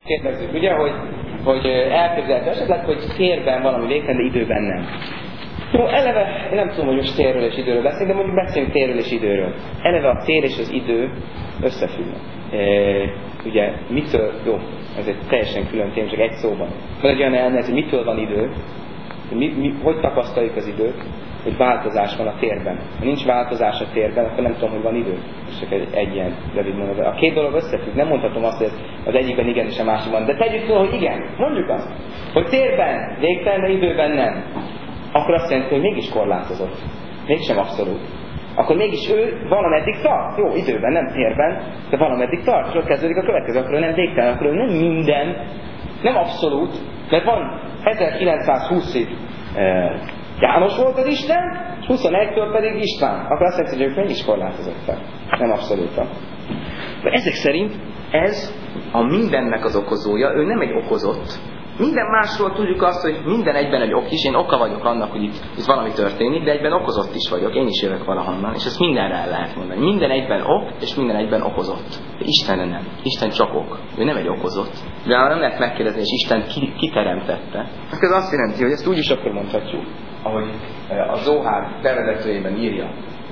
Kérdezzük, ugye, hogy elképzelhető esetleg, hogy térben valami végtelen, de időben nem. Jó, eleve, én nem tudom, hogy most térről és időről beszélünk, de mondjuk beszélünk térről és időről. Eleve a tér és az idő összefüggnek. Ugye, mitől, jó, ez egy teljesen külön téma, csak egy szóban. Van egy olyan elmélet, hogy mitől van idő, hogy tapasztaljuk az időt, hogy változás van a térben. Ha nincs változás a térben, akkor nem tudom, hogy van idő. És csak egy ilyen rövid mondat. A két dolog összefügg. Nem mondhatom azt, hogy az egyikben igen és a másikban. De tegyük fel, hogy igen. Mondjuk azt, hogy térben végtelen, de időben nem. Akkor azt jelenti, hogy mégis korlátozott. Mégsem abszolút. Akkor mégis ő valameddig tart. Jó, időben, nem térben, de valameddig tart. És ott kezdődik a következő. Akkor ő nem végtelen, akkor ő nem minden, nem abszolút. Mert van 1920-ig János volt az Isten, és 21-től pedig István. Akkor azt jelenti, hogy ők mégis korlátozottak. Nem abszolútak. De ezek szerint ez a mindennek az okozója, ő nem egy okozott. Minden másról tudjuk azt, hogy minden egyben egy ok is, én oka vagyok annak, hogy itt valami történik, de egyben okozott is vagyok, én is jövök valahonnan, és ezt mindenre el lehet mondani. Minden egyben ok, és minden egyben okozott. De Istenre nem. Isten csak ok. Ő nem egy okozott. De nem lehet megkérdezni, és Isten kiteremtette. Ez azt jelenti, hogy ezt úgy is akkor mondhatjuk, ahogy a Zohár bevezetőjében írja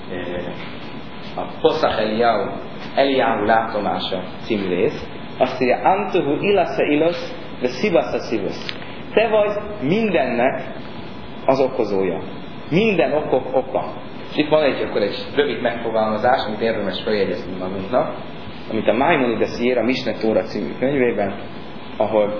a Poszach Eliyahu látomása című rész, azt írja, Antuhu ilasa ilos, de szivasza szivas. Te vagy mindennek az okozója. Minden okok oka. És itt van akkor egy rövid megfogalmazás, amit érdemes feljegyezni magunknak, amit a Maimonides ír a Misne Tóra című könyvében, ahol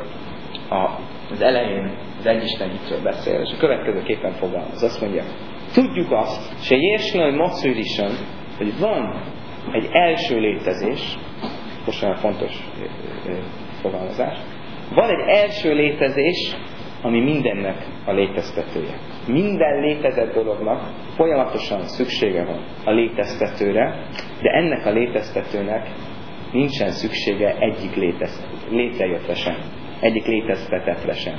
az elején az egyisten hitről beszél, és a következőképpen fogalmaz. Azt mondja, tudjuk azt, se jérsnői mocűrisen, hogy van egy első létezés, most olyan fontos fogalmazás, van egy első létezés, ami mindennek a léteztetője. Minden létezett dolognak folyamatosan szüksége van a léteztetőre, de ennek a léteztetőnek nincsen szüksége egyik létrejöttre sem. Egyik léteztetetre sem.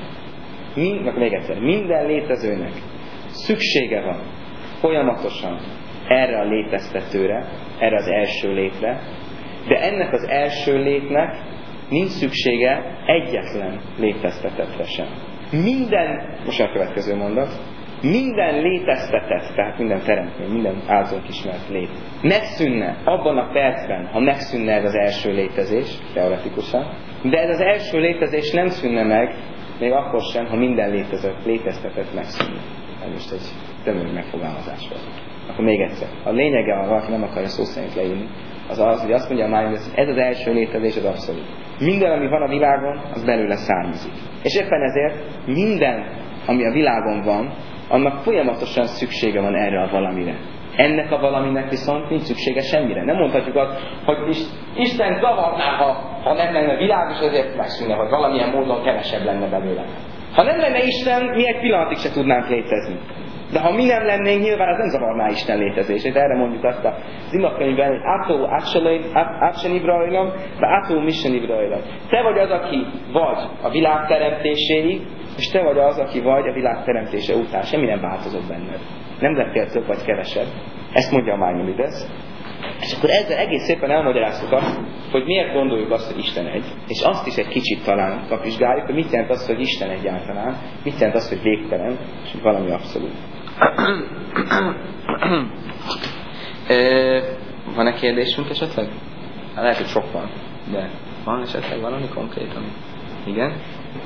Még egyszer, minden létezőnek szüksége van folyamatosan erre a léteztetőre, erre az első létre, de ennek az első létnek nincs szüksége egyetlen léteztetetre sem. Minden, most a következő mondat, minden léteztetett, tehát minden teremtmény, minden általunk ismert lét, megszűnne abban a percben, ha megszűnne ez az első létezés, teoretikusan, de ez az első létezés nem szűnne meg, még akkor sem, ha minden léteztetett megszűnne. Ez most egy tömör megfogalmazás volt. Akkor még egyszer. A lényege, ha valaki nem akarja szó szerint leírni, az az, hogy azt mondja a Maimonides, hogy ez az első létezés az abszolút. Minden, ami van a világon, az belőle származik. És éppen ezért minden, ami a világon van, annak folyamatosan szüksége van erre a valamire. Ennek a valaminek viszont nincs szüksége semmire. Nem mondhatjuk azt, hogy Isten zavarná, ha nem lenne világ, és ezért megszűnne, vagy valamilyen módon kevesebb lenne belőle. Ha nem lenne Isten, mi egy pillanatig se tudnánk létezni. De ha mi nem lennénk, nyilván az nem zavarná Isten létezését. Erre mondjuk azt a imakönyvben, hogy Ató Átsenibra de Ató Missenibra. Te vagy az, aki vagy a világ teremtéséig, és te vagy az, aki vagy a világ teremtése után. Semmi nem változott benned. Nem lettél több vagy kevesebb. Ezt mondja a Maimonides. És akkor ezzel egész szépen elmagyaráztuk azt, hogy miért gondoljuk azt, hogy Isten egy. És azt is egy kicsit talán kapizsgáljuk, hogy mit jelent az, hogy Isten egyáltalán, mit jelent az, hogy végtelen, és valami abszolút. Van-e kérdésünk esetleg? Lehet, hogy sok van, de van esetleg valami konkrét, ami... Igen?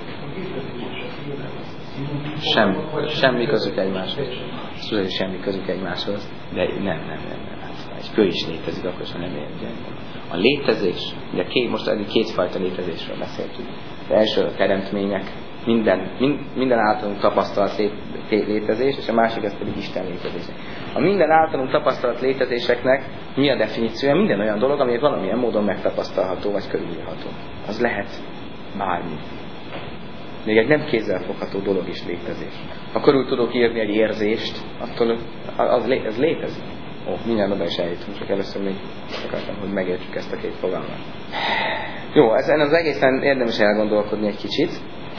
Semmi közük egymáshoz. Semmi közük egymáshoz. De nem. Egy kő is létezik, akkor sem nem érjen. A létezés, ugye most eddig kétfajta létezésről beszéltünk. Az első a teremtmények, minden általunk tapasztalt létezés, és a másik az pedig Isten létezése. A minden általunk tapasztalt létezéseknek mi a definíciója? Minden olyan dolog, ami valamilyen módon megtapasztalható, vagy körülírható. Az lehet bármi. Még egy nem kézzelfogható dolog is létezés. Ha körül tudok írni egy érzést, attól az létezik. Mindjárt oda is eljutunk, csak először még akartam, hogy megértsük ezt a két fogalmat. Jó, ezen az egészen érdemes elgondolkodni egy kicsit.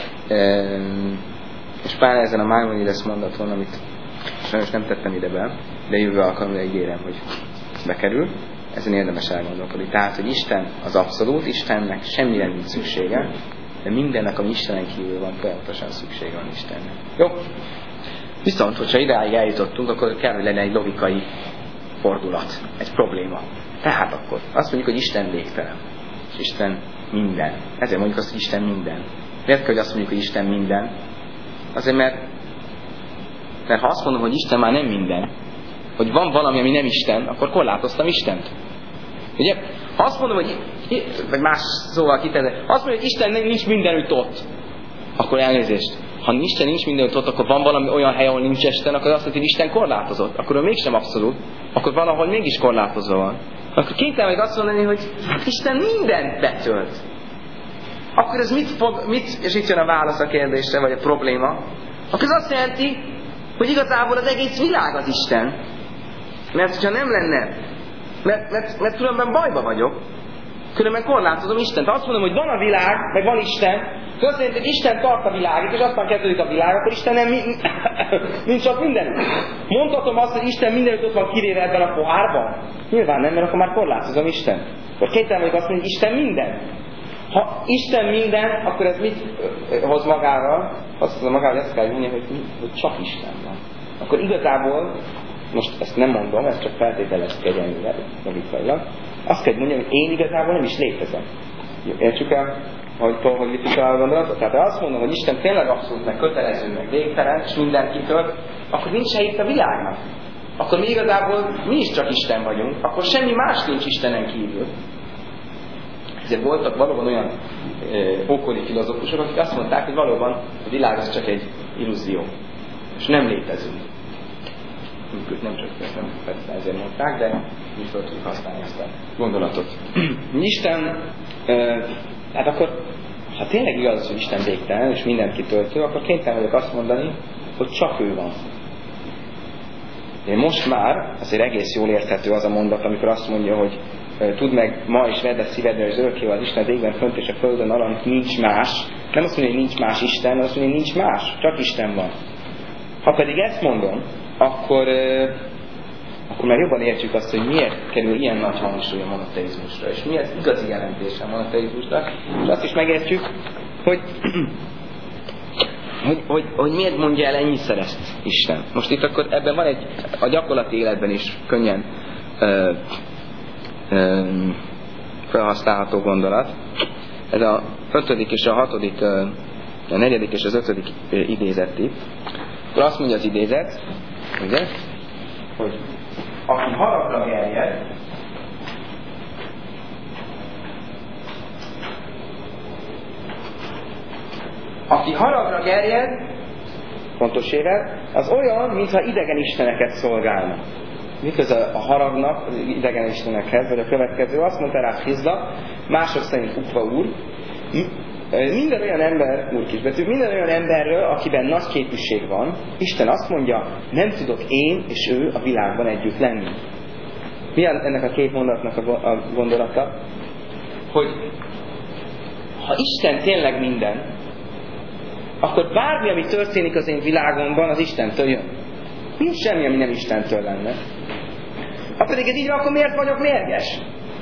És pár ezen a Maimonides mondaton, amit sajnos nem tettem ide be, de jövő alkalomra ígérem, hogy bekerül. Ezen érdemes elgondolkodni. Tehát, hogy Isten az abszolút, Istennek semmire nincs szüksége, de mindennek, ami Istenen kívül van, folyamatosan szükség van Istennek. Jó? Viszont, hogyha ideáig eljutottunk, akkor kell, hogy legyen egy logikai fordulat, egy probléma. Tehát akkor azt mondjuk, hogy Isten végtelen. És Isten minden. Ezért mondjuk azt, hogy Isten minden. Miért kell, hogy azt mondjuk, hogy Isten minden? Azért, mert ha azt mondom, hogy Isten már nem minden, hogy van valami, ami nem Isten, akkor korlátoztam Istent. Ugye? Ha azt mondom, hogy vagy más szóval kitenni, azt mondja, hogy Isten nincs mindenütt ott, akkor elnézést. Ha Isten nincs mindenütt ott, akkor van valami olyan hely, ahol nincs Isten, akkor azt mondja, hogy Isten korlátozott. Akkor ő mégsem abszolút, akkor valahol mégis korlátozva van. Akkor kénytelen meg azt mondani, hogy hát Isten mindent betölt. Akkor ez és itt jön a válasz a kérdésre, vagy a probléma. Akkor ez azt jelenti, hogy igazából az egész világ az Isten. Mert hogyha nem lenne, mert különben bajba vagyok, különben korlátozom Istent. Ha azt mondom, hogy van a világ, meg van Isten, akkor azt jelenti, hogy Isten tart a világot, és aztán kezdődik a világ, akkor Isten nem nincs ott mindenütt. Mondhatom azt, hogy Isten mindenütt ott van kivéve ebben a pohárban? Nyilván nem, mert akkor már korlátozom Isten. Akkor kénytelen vagyok azt mondani, hogy Isten minden. Ha Isten minden, akkor ez mit hoz magával? Azt hozza magával, hogy ezt kell mondani, hogy csak Isten van. Akkor igazából, most ezt nem mondom, ezt csak feltételeztük egyenlőre, logikailag, azt kell mondani, hogy én igazából nem is létezem. Értsük el, hogy vittük el a gondolatot? Tehát ha azt mondom, hogy Isten tényleg abszolút meg kötelező, meg végtelen, és mindenkitől, akkor nincs se itt a világnak. Akkor mi igazából mi is csak Isten vagyunk, akkor semmi más nincs Istenen kívül. Ezért voltak valóban olyan ókori filozófusok, akik azt mondták, hogy valóban a világ az csak egy illúzió, és nem létezünk. Nem csak persze ezért mondták, de mi fel tudjuk használni ezt a gondolatot. Isten, hát akkor, ha tényleg igaz, hogy Isten végtelen, és mindent kitöltő, akkor kénytelen vagyok azt mondani, hogy csak ő van. Most már azért egész jól érthető az a mondat, amikor azt mondja, hogy tudd meg ma is vedd a szívedre, és örökké az Isten az égben fönt és a földön alatt nincs más. Nem azt mondja, hogy nincs más Isten, hanem azt mondja, hogy nincs más, csak Isten van. Ha pedig ezt mondom, akkor már jobban értjük azt, hogy miért kerül ilyen nagy hangsúly a monoteizmusra, és mi az igazi jelentése a monoteizmusra, és azt is megértjük, hogy miért mondja el ennyiszer ezt Isten. Most itt akkor ebben van a gyakorlati életben is könnyen felhasználható gondolat. Ez a 5. és a 6., a 4. és az 5. idézet itt. Akkor azt mondja az idézet, ugye, hogy aki haragra gerjed, pontos évet, az olyan, mintha idegen isteneket szolgálna. Miközben a haragnak, az idegen istenekhez, vagy a következő, azt mondta rá Hizda, mások szerint Ukva úr, minden olyan ember, úrkisbetű, minden olyan emberről, akiben nagy képűség van, Isten azt mondja, nem tudok én és ő a világban együtt lenni. Mi ennek a két mondatnak a gondolata? Hogy ha Isten tényleg minden, akkor bármi, ami történik az én világomban, az Istentől jön. Nincs semmi, ami nem Istentől lenne. Ha pedig ez így van, akkor miért vagyok mérges?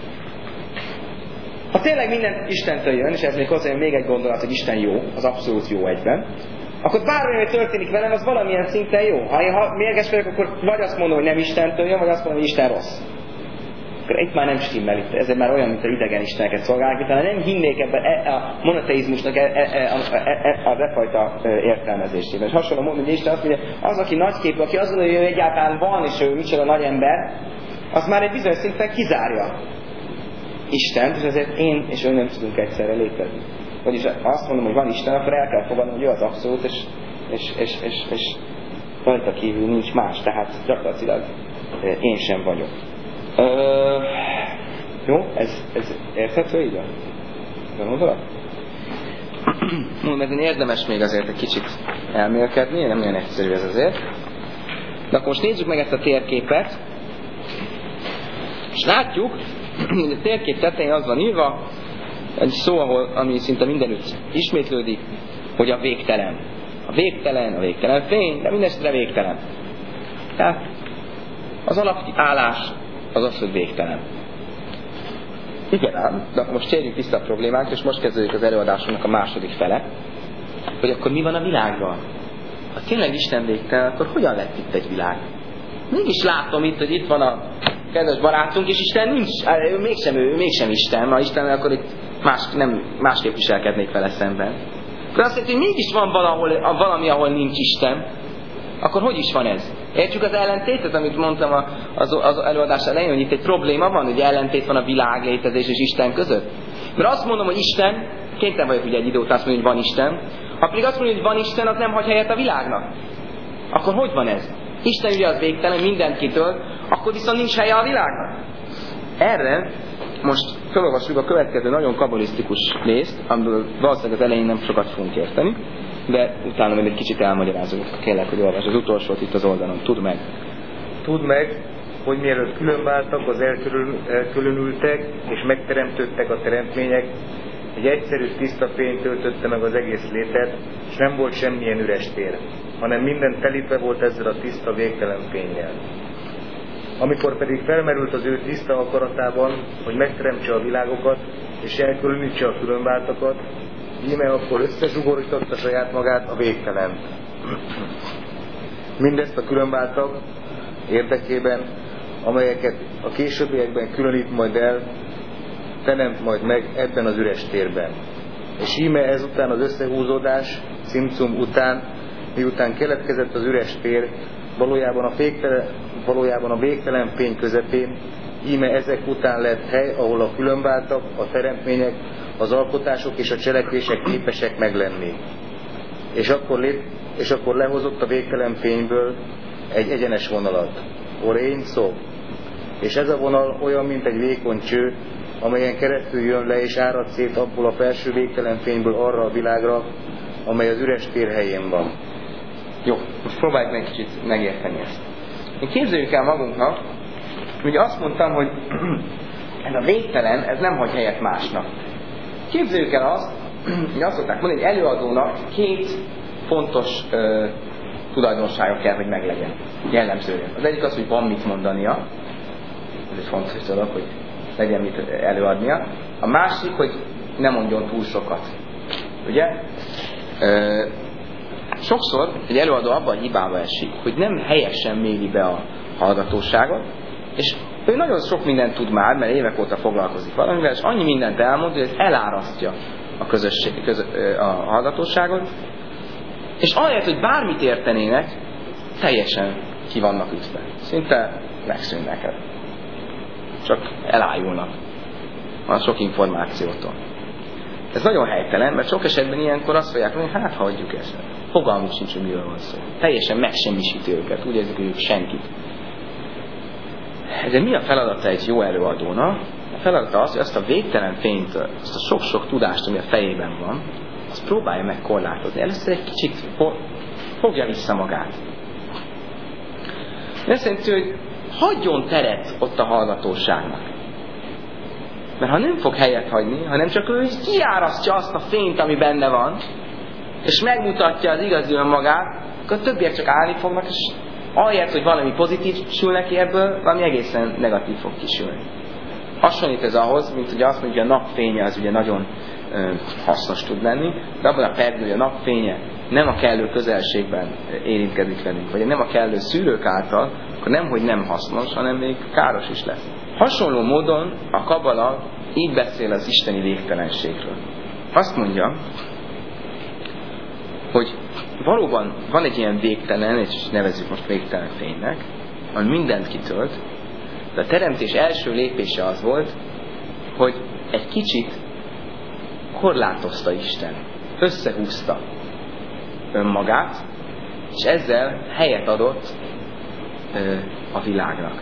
Ha tényleg minden Istentől jön, és ez még hozzájön még egy gondolat, hogy Isten jó, az abszolút jó egyben, akkor bármi, ami történik velem, az valamilyen szinten jó. Ha én mérges vagyok, akkor vagy azt mondom, hogy nem Istentől jön, vagy azt mondom, hogy Isten rossz. Akkor itt már nem stimmel, itt ez már olyan, mint az idegen isteneket szolgálnak, utána nem hinnék ebben a monoteizmusnak az e fajta értelmezésében. És hasonló mondom, hogy Isten azt mondja, az, aki nagyképű, aki azt gondolja, hogy ő egyáltalán van, és ő micsoda nagy ember, az már egy bizonyos szinten kizárja Istent, és ezért én és ő nem tudunk egyszerre létezni. Vagyis azt mondom, hogy van Isten, akkor el kell fogadnom, hogy ő az abszolút, és rajta kívül nincs más, tehát gyakorlatilag én sem vagyok. Jó? Ez érthető így? Ez a gondolat? Ezen érdemes még azért egy kicsit elmélkedni, nem olyan egyszerű ez azért. De akkor most nézzük meg ezt a térképet, és látjuk, hogy a térkép tetején az van írva, egy szó, ami szinte mindenütt ismétlődik, hogy a végtelen. A végtelen fény, de mindenesetre végtelen. Tehát az alapállás az az, hogy végtelen. Igen ám, de most térjünk vissza a problémákra, és most kezdődik az előadásunknak a második fele, hogy akkor mi van a világgal? Ha tényleg Isten végtelen, akkor hogyan lett itt egy világ? Mégis látom itt, hogy itt van a kedves barátunk, és Isten nincs, ő mégsem Isten, ha Isten, akkor itt másképp viselkednék vele szemben. De azt jelenti, hogy mégis van valami, ahol nincs Isten, akkor hogy is van ez? Értjük az ellentétet, amit mondtam az előadás elején, hogy itt egy probléma van, hogy ellentét van a világ létezés és Isten között? Mert azt mondom, hogy Isten, kénytelen vagyok ugye egy idő után azt mondani, hogy van Isten, ha pedig azt mondja, hogy van Isten, az nem hagy helyet a világnak. Akkor hogy van ez? Isten ugye az végtelen, mindent kitölt, akkor viszont nincs helye a világnak. Erre most felolvassuk a következő nagyon kabalisztikus részt, amiből valószínűleg az elején nem sokat fogunk érteni, de utána még egy kicsit elmagyarázunk. Kérlek, hogy olvasd az utolsót itt az oldalon. Tudd meg. Tudd meg, hogy mielőtt különváltak, az elkülönültek és megteremtődtek a teremtmények, egy egyszerű tiszta fény töltötte meg az egész létet, és nem volt semmilyen üres tér, hanem minden telítve volt ezzel a tiszta végtelen fénnyel. Amikor pedig felmerült az ő tiszta akaratában, hogy megteremtse a világokat, és elkülönítse a különváltakat, íme akkor összezsugorította saját magát a végtelent. Mindezt a különváltak érdekében, amelyeket a későbbiekben különít majd el, teremt majd meg ebben az üres térben. És íme ezután az összehúzódás, cimcum után, miután keletkezett az üres tér, valójában a végtelen fény közepén, íme ezek után lett hely, ahol a különváltak, a teremtmények, az alkotások és a cselekvések képesek meglenni. És akkor lehozott a végtelen fényből egy egyenes vonalat. Orény szó. És ez a vonal olyan, mint egy vékony cső, amelyen keresztül jön le és árad szét abból a felső végtelen fényből arra a világra, amely az üres tér helyén van. Jó, most próbáljuk meg kicsit megérteni ezt. Én képzeljük el magunknak, ugye azt mondtam, hogy ez a végtelen, ez nem hagy helyet másnak. Képzeljük el azt, hogy azt szokták mondani, hogy előadónak két fontos tulajdonsága kell, hogy meglegyen. Jellemzően. Az egyik az, hogy van mit mondania. Ez egy fontos dolog, hogy legyen mit előadnia. A másik, hogy ne mondjon túl sokat. Ugye? Sokszor egy előadó abban a hibába esik, hogy nem helyesen méri be a hallgatóságot, és ő nagyon sok mindent tud már, mert évek óta foglalkozik valamivel, és annyi mindent elmond, hogy ez elárasztja a hallgatóságot, és ahelyett, hogy bármit értenének, teljesen ki vannak ütve. Szinte megszűnnek. Csak elájulnak a sok információtól. Ez nagyon helytelen, mert sok esetben ilyenkor azt fogják mondani, hát hagyjuk ezt. Fogalmuk sincs, hogy miről van szó. Teljesen megsemmisíti őket, úgy érzik, hogy ők senkit. De mi a feladata egy jó előadónak? A feladata az, hogy azt a végtelen fényt, azt a sok-sok tudást, ami a fejében van, azt próbálja meg korlátozni. Először egy kicsit fogja vissza magát. Ez jelenti, hogy hagyjon teret ott a hallgatóságnak. Mert ha nem fog helyet hagyni, hanem csak ő kiárasztja azt a fényt, ami benne van, és megmutatja az igazi önmagát, akkor a többiek csak állni fognak, és ahelyett, hogy valami pozitív sül neki ebből, valami egészen negatív fog kisülni. Hasonlít ez ahhoz, mint hogy azt mondja, hogy a napfénye az ugye nagyon hasznos tud lenni, de abban a percben, hogy a napfénye nem a kellő közelségben érintkezik velünk, vagy nem a kellő szűrők által, akkor nemhogy nem hasznos, hanem még káros is lesz. Hasonló módon a kabala így beszél az isteni végtelenségről. Azt mondja, hogy valóban van egy ilyen végtelen, és nevezzük most végtelen fénynek, ami mindent kitölt, de a teremtés első lépése az volt, hogy egy kicsit korlátozta Isten, összehúzta önmagát, és ezzel helyet adott a világnak.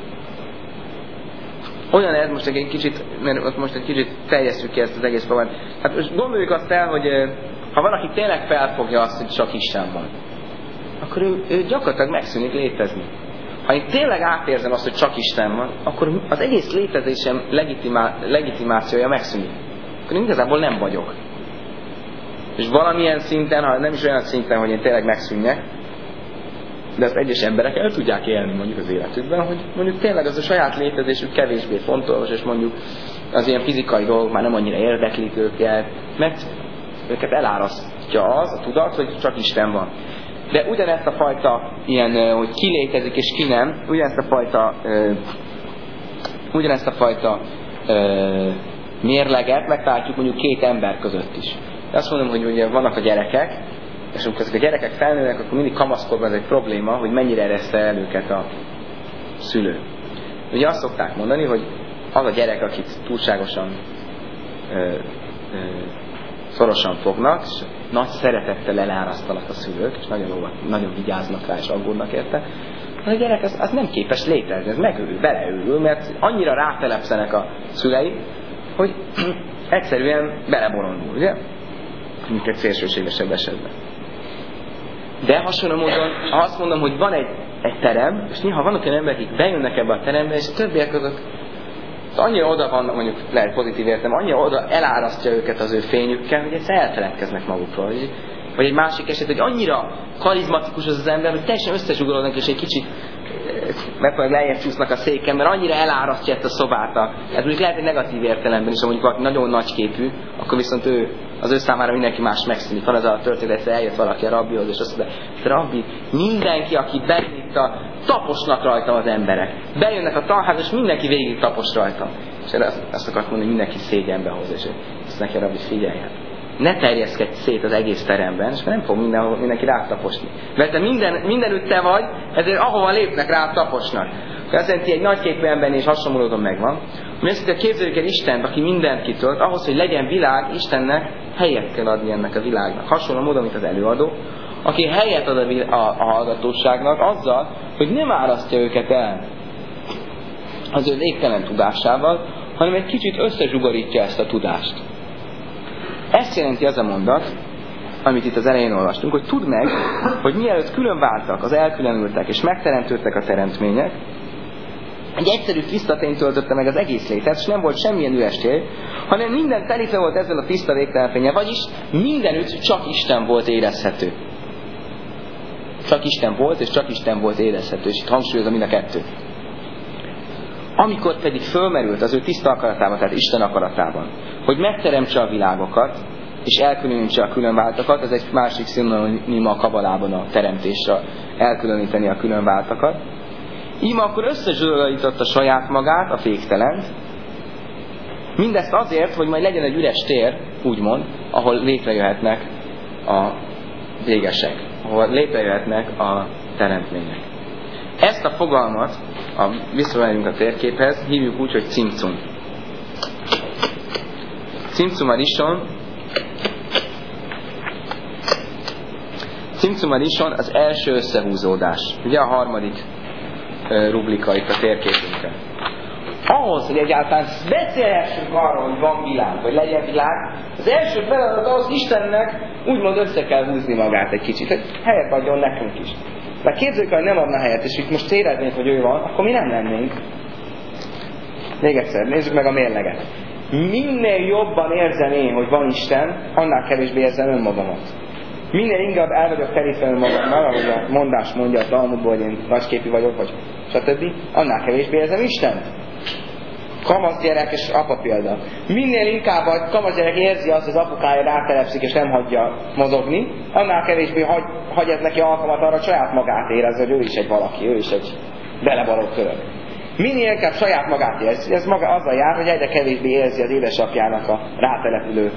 Olyan ez most egy kicsit, mert most egy kicsit terjesszük ki ezt az egész problémát. Hát most gondoljuk azt el, hogy ha valaki tényleg felfogja azt, hogy csak Isten van, akkor ő gyakorlatilag megszűnik létezni. Ha én tényleg átérzem azt, hogy csak Isten van, akkor az egész létezésem legitimációja megszűnik. Akkor én igazából nem vagyok. És valamilyen szinten, ha nem is olyan szinten, hogy én tényleg megszűnjek, de ezt egyes emberek el tudják élni mondjuk az életükben, hogy mondjuk tényleg az a saját létezésük kevésbé fontos, és mondjuk az ilyen fizikai dolgok már nem annyira érdeklik őket, mert őket elárasztja az a tudat, hogy csak Isten van. De ugyanezt a fajta ilyen, hogy ki létezik és ki nem, ugyanezt a fajta mérleget megtaláljuk mondjuk két ember között is. De azt mondom, hogy ugye vannak a gyerekek, és amikor ezek a gyerekek felnőnek, akkor mindig kamaszkorban ez egy probléma, hogy mennyire ereszte el őket a szülő. Ugye azt szokták mondani, hogy az a gyerek, akit túlságosan szorosan fognak, és nagy szeretettel elárasztanak a szülők, és nagyon vigyáznak rá, és aggódnak érte, a gyerek az nem képes létezni, ez megőrül, beleőrül, mert annyira rátelepszenek a szülei, hogy egyszerűen beleborondul, ugye? Mint egy szélsőségesebb esetben. De hasonló módon, ha azt mondom, hogy van egy terem, és néha vannak olyan emberek, akik bejönnek ebbe a terembe, és a többiek között annyira oda vannak, mondjuk lehet pozitív értem, annyira oda elárasztja őket az ő fényükkel, hogy egyszer elfeledkeznek magukról. Vagy egy másik eset, hogy annyira karizmatikus az ember, hogy teljesen összezsugorodnak, és egy kicsit megpróbálják lejjebb csúsznak a széken, mert annyira elárasztja ezt a szobát. Ez mondjuk lehet egy negatív értelemben is, ha mondjuk valaki nagyon nagyképű, akkor viszont az ő számára mindenki más megszűnik. Van az a történet, egyszer eljött valaki a rabbihoz, és azt mondta, rabbi, mindenki, aki bejön itt taposnak rajta az emberek. Bejönnek a tanházba, és mindenki végig tapos rajta. És azt akart mondani, hogy mindenki szégyenbe hoz, és ezt neki a rabbi figyeljen. Ne terjeszkedj szét az egész teremben, és nem fog mindenki rád taposni. Mert te mindenütt te vagy, ezért ahova lépnek rád taposnak. Azt jelenti, egy nagyképű embernél is hasonló módon megvan. Mi azt jelenti, képzeljük el Istent, aki mindent kitölt, ahhoz, hogy legyen világ, Istennek helyet kell adni ennek a világnak. Hasonló módon, mint az előadó, aki helyet ad a hallgatóságnak azzal, hogy nem árasztja őket el az ő végtelen tudásával, hanem egy kicsit összezsugorítja ezt a tudást. Ezt jelenti az a mondat, amit itt az elején olvastunk, hogy tudd meg, hogy mielőtt különváltak, az elkülönültek és megteremtődtek a teremtmények, egy egyszerű tiszta fény töltötte meg az egész létet, és nem volt semmilyen üres tér, hanem minden telife volt ezzel a tiszta végtelen fénye, vagyis mindenütt csak Isten volt érezhető. Csak Isten volt, és csak Isten volt érezhető, és itt hangsúlyozom mind a kettőt. Amikor pedig fölmerült az ő tiszta akaratában, tehát Isten akaratában, hogy megteremtse a világokat, és elkülönítse a különváltakat, ez egy másik szinonima a kabalában a teremtésre, elkülöníteni a különváltakat. Íme akkor összezsugorította saját magát, a féktelent, mindezt azért, hogy majd legyen egy üres tér, úgymond, ahol létrejöhetnek a végesek, ahol létrejöhetnek a teremtmények. Ezt a fogalmat, visszamegyünk a térképhez, hívjuk úgy, hogy cimcum. Cimcum addition az első összehúzódás. Ugye a harmadik rubrika itt a térképünkön. Ahhoz, hogy egyáltalán beszélhessünk arról, hogy van világ, vagy legyen világ, az első feladat az, Istennek úgymond össze kell húzni magát egy kicsit, hogy helyet adjon nekünk is. Mert képzeljük, hogy nem adna helyet, és itt most éreznénk, hogy ő van, akkor mi nem lennénk. Még egyszer, nézzük meg a mérleget. Minél jobban érzem én, hogy van Isten, annál kevésbé érzem önmagamat. Minél inkább el vagyok terítve önmagammal, ahogy a mondás mondja a Talmudból, hogy én nagyképű vagyok, vagy stb., annál kevésbé érzem Istent. Kamasz gyerek és apa példa. Minél inkább a kamasz gyerek érzi azt, hogy az apukája rátelepszik és nem hagyja mozogni, annál kevésbé hagy ez neki alkalmat arra, hogy saját magát érezze, hogy ő is egy valaki, ő is egy belevaló körök. Minél inkább saját magát érzi, ez maga azzal jár, hogy egyre kevésbé érzi az édesapjának a rátelepülő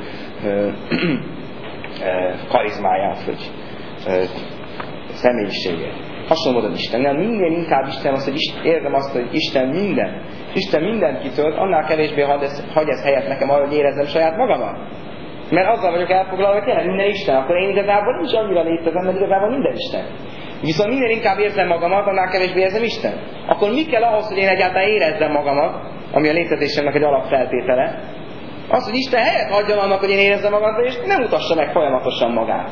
karizmáját, vagy személyiségét. Hasonló módon Istennel. Minél inkább Isten az, hogy érzem azt, hogy Isten mindent kitölt, annál kevésbé hagy ez helyet nekem arra, hogy érezzem saját magamat. Mert azzal vagyok elfoglalva, hogy tényleg minden Isten, akkor én igazából nem is annyira létezem, mert igazából minden Isten. Viszont minél inkább érzem magamat, annál kevésbé érzem Isten. Akkor mi kell ahhoz, hogy én egyáltalán érezzem magamat, ami a létezésemnek egy alapfeltétele? Az, hogy Isten helyet adjon annak, hogy én érezzem magamat, és nem utassa meg folyamatosan magát.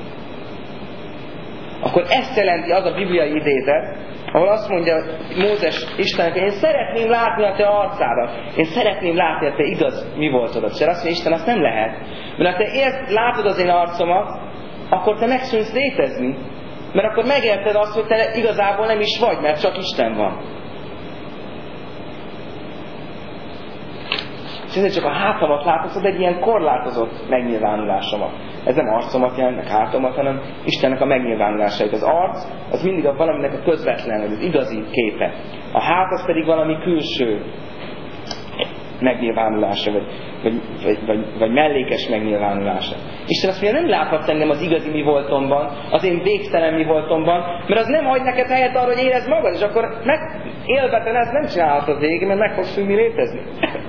Akkor ezt jelenti az a bibliai idézet, ahol azt mondja Mózes Istennek, hogy én szeretném látni a te arcádat. Én szeretném látni a te igaz mi voltodat. És azt mondja Isten, azt nem lehet. Mert ha te látod az én arcomat, akkor te megszűnsz létezni. Mert akkor megérted azt, hogy te igazából nem is vagy, mert csak Isten van. és ezért csak a hátamat látod, egy ilyen korlátozott megnyilvánulásomat. Ez nem arcomat jelent, meg hátamat, hanem Istennek a megnyilvánulásait. Az arc, az mindig valaminek a közvetlen, az igazi képe. A hát az pedig valami külső megnyilvánulása, vagy mellékes megnyilvánulása. Isten azt mondja, nem láthatsz engem az igazi mi voltomban, az én végtelen mi voltomban, mert az nem hagy neked helyet arra, hogy érezd magad, és akkor élveten ezt nem csinálhatod végig, mert meg fogsz szűnni létezni.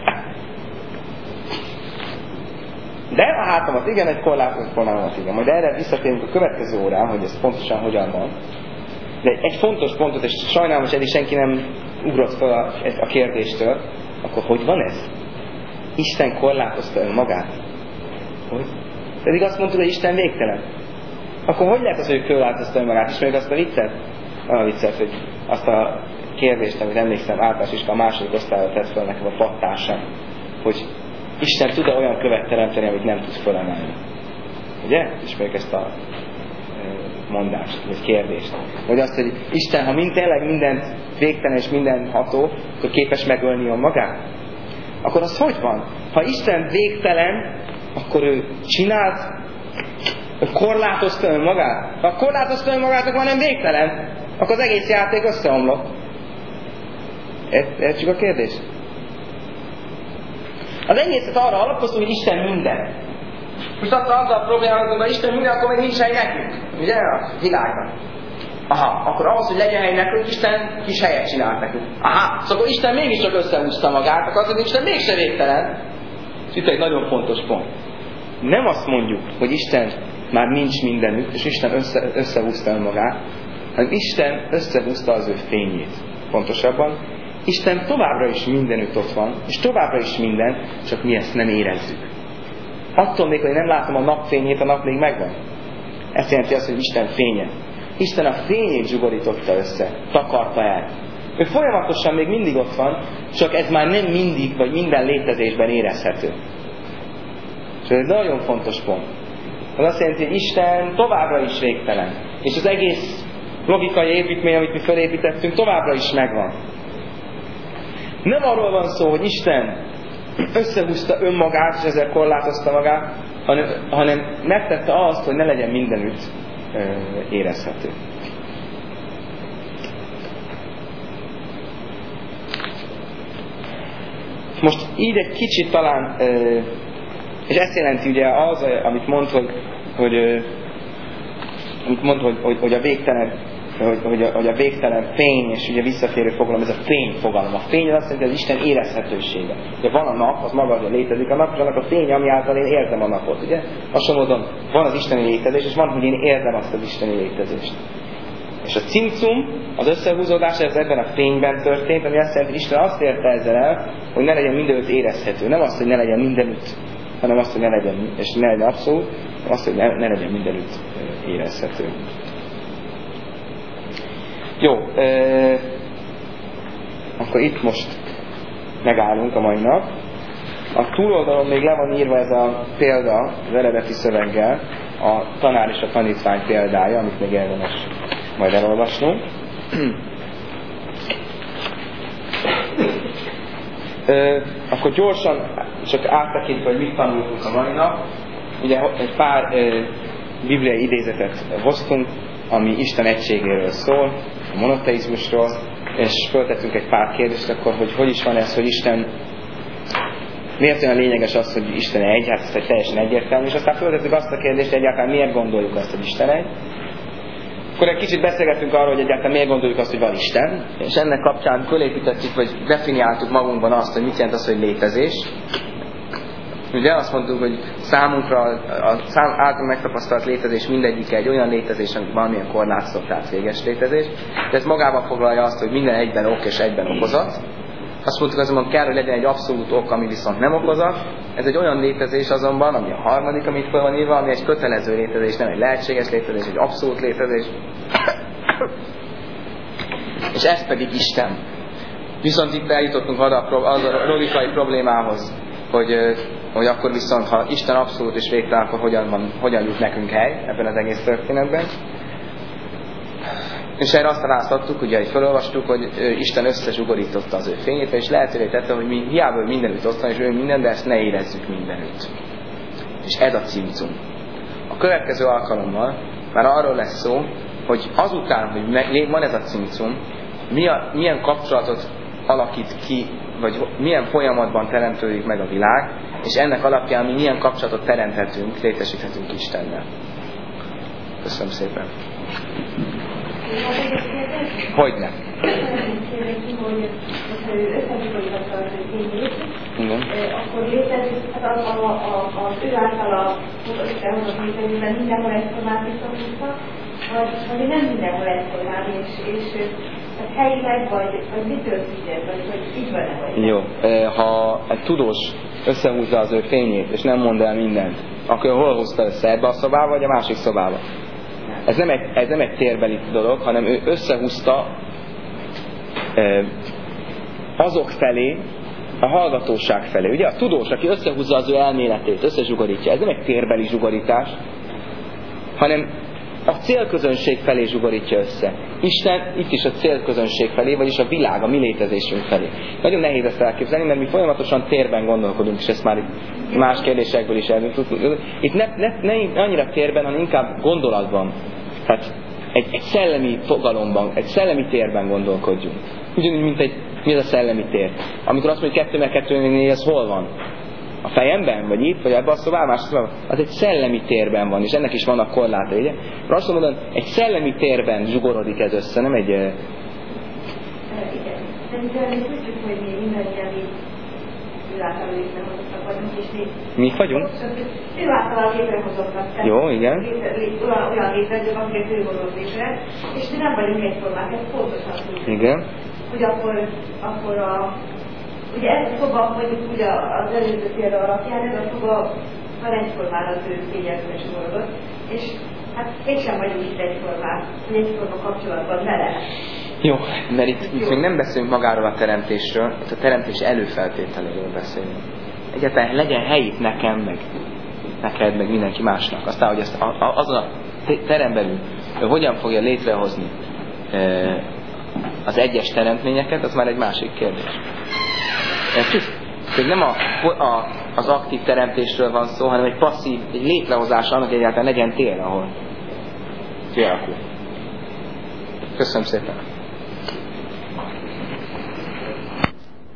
De a hátamat igen, egy korlátozott formámat igen. Majd erre visszatérünk a következő órán, hogy ez pontosan hogyan van. De egy fontos pontot, és sajnálom, hogy eddig senki nem ugrott fel a kérdéstől, akkor hogy van ez? Isten korlátozta önmagát? Hogy? Pedig azt mondtuk, hogy Isten végtelen. Akkor hogy lehet az, hogy korlátozta önmagát? Ismerjük azt a viccet? Olyan viccet, hogy azt a kérdést, amit emlékszem, általános iskola a második osztályra tett fel nekem a pattársam, hogy Isten tud-e olyan követ teremteni, amit nem tud fölemelni. Ugye? Ismerjük ezt a mondást, vagy kérdést. Vagy azt, hogy Isten, ha tényleg mindent végtelen és mindenható, akkor képes megölni önmagát? Akkor az hogy van? Ha Isten végtelen, akkor ő csinált, ő korlátozta önmagát. Ha korlátozta önmagát, akkor nem végtelen. Akkor az egész játék összeomlott. Értjük a kérdést? Az egészet arra alapoztunk, hogy Isten minden. Most azzal a problémával, hogy Isten minden, akkor még nincs hely nekünk. Ugye? A világban. Aha, akkor ahhoz, hogy legyen hely nekünk, Isten kis helyet csinált nekünk. Aha, szóval Isten mégiscsak összehúzta magát, akkor az, hogy Isten mégse végtelen. És itt egy nagyon fontos pont. Nem azt mondjuk, hogy Isten már nincs mindenütt, és Isten összehúzta önmagát, hanem Isten összehúzta az ő fényét. Pontosabban, Isten továbbra is mindenütt ott van, és továbbra is minden, csak mi ezt nem érezzük. Attól még, hogy nem látom a napfényét, a nap még megvan. Ez jelenti azt, hogy Isten fénye. Isten a fényét zsugorította össze, takarta el. Ő folyamatosan még mindig ott van, csak ez már nem mindig, vagy minden létezésben érezhető. És ez egy nagyon fontos pont. Az azt jelenti, hogy Isten továbbra is végtelen. És az egész logikai építmény, amit mi felépítettünk, továbbra is megvan. Nem arról van szó, hogy Isten összehúzta önmagát, és ezzel korlátozta magát, hanem megtette azt, hogy ne legyen mindenütt érezhető. Most így egy kicsit talán, és ezt jelenti ugye az, amit mond, hogy a végtelen, hogy a végtelen fény, és ugye visszatérő fogalom, ez a fény fogalom. A fény az azt jelenti, hogy az Isten érezhetősége. Ugye van a nap, az maga, hogy létezik a nap, és annak a fény, ami által én érzem a napot, ugye? Hasonlóan van az isteni létezés, és van, hogy én érzem azt az isteni létezést. És a cincum, az összehúzódás, ez ebben a fényben történt, ami azt jelenti, hogy Isten azt érte ezzel el, hogy ne legyen mindenütt érezhető. Nem azt, hogy ne legyen mindenütt, hanem azt, hogy ne legyen, és ne legyen abszolút, hanem azt, hogy ne legyen mindenütt érezhető. Jó, akkor itt most megállunk a mai nap. A túloldalon még le van írva ez a példa az eredeti szöveggel, a tanár és a tanítvány példája, amit még érdemes majd elolvasnunk. Akkor gyorsan csak áttekintve, hogy mit tanultunk a mai nap. Ugye egy pár bibliai idézetet hoztunk, ami Isten egységéről szól, a monoteizmusról, és föltettünk egy pár kérdést akkor, hogy is van ez, hogy Isten, miért olyan lényeges az, hogy Isten egy, hát ez egy teljesen egyértelmű, és aztán föltettük azt a kérdést, hogy egyáltalán miért gondoljuk azt, hogy Isten egy. Akkor egy kicsit beszélgettünk arról, hogy egyáltalán miért gondoljuk azt, hogy van Isten, és ennek kapcsán fölépítettük, vagy definiáltuk magunkban azt, hogy mit jelent az, hogy létezés. Ugye azt mondtuk, hogy számunkra a szám által megtapasztalt létezés mindegyik egy olyan létezés, amit valamilyen korlátozott, tehát véges létezés. De ez magában foglalja azt, hogy minden egyben ok és egyben okozat. Azt mondtuk azonban kell, hogy legyen egy abszolút ok, ami viszont nem okozat. Ez egy olyan létezés azonban, ami a harmadik, amit fel van írva, ami egy kötelező létezés, nem egy lehetséges létezés, egy abszolút létezés. És ez pedig Isten. Viszont itt eljutottunk az a logikai problémához, hogy akkor viszont, ha Isten abszolút és végtelen, akkor hogyan jut nekünk hely ebben az egész történetben. És erre azt választottuk, ugye, hogy felolvastuk, hogy Isten összezsugorította az ő fényét, és lehetővé tette, hogy mi hiába mindenütt ott van, és ő minden, de ezt ne érezzük mindenütt. És ez a címcum. A következő alkalommal már arról lesz szó, hogy azután, hogy van ez a címcum, milyen kapcsolatot alakít ki, vagy milyen folyamatban teremtődik meg a világ, és ennek alapján mi milyen kapcsolatot teremthetünk, létesíthetünk Istennel. Köszönöm szépen. Hogyne? Igen. Akkor létezik, az ő által behozott működésben mindenhol egyformán visszahúzva, vagy nem mindenhol egyformán, és helyileg, vagy mitől függ, vagy hogy így van-e, vagy? Jó. Ha egy tudós összehúzza az ő fényét, és nem mond el mindent, akkor hol hozta össze? Ebbe a szobába, vagy a másik szobába? Ez nem egy térbeli dolog, hanem ő összehúzta azok felé, a hallgatóság felé. Ugye a tudós, aki összehúzza az ő elméletét, összezsugorítja, ez nem egy térbeli zsugorítás, hanem a célközönség felé zsugorítja össze. Isten itt is a célközönség felé, vagyis a világ, a mi létezésünk felé. Nagyon nehéz ezt elképzelni, mert mi folyamatosan térben gondolkodunk, és ezt már más kérdésekből is elmondtuk. Itt ne annyira térben, hanem inkább gondolatban. Tehát egy szellemi fogalomban, egy szellemi térben gondolkodjunk. Ugyanúgy, mint mi ez a szellemi tér. Amikor azt mondjuk 2x2 ez hol van? A fejemben? Vagy itt? Vagy ebben a szobában? Más szobában? Az egy szellemi térben van, és ennek is vannak korlátai, ugye? Azt mondom, egy szellemi térben zsugorodik ez össze, nem egy... Igen. Szerintem tudjuk, hogy mi mindannyian ő által létrehozottak vagyunk, és mi vagyunk? Ő által létrehozottak. Jó, igen. Olyan létrehozók, akiket ő hozott létre, és mi nem vagyunk egyformák, ez pontosan tudjuk. Igen. Hogy akkor ugye ez a szoba, mondjuk ugye az előző példa alapján, ez a szoba van egyformán az ő fényekben zsugorodott, és hát mégsem vagyunk itt egyformán, hogy egyforma kapcsolatban vele. Jó, mert itt még nem beszélünk magáról a teremtésről, itt a teremtés előfeltételéről beszélünk. Egyáltalán legyen hely itt nekem, meg neked, meg mindenki másnak. Aztán, hogy ezt azon a terem belül hogyan fogja létrehozni az egyes teremtményeket, az már egy másik kérdés. Nem az aktív teremtésről van szó, hanem egy passzív, egy létrehozás annak egyáltalán legyen tér, ahol kialakul. Köszönöm szépen!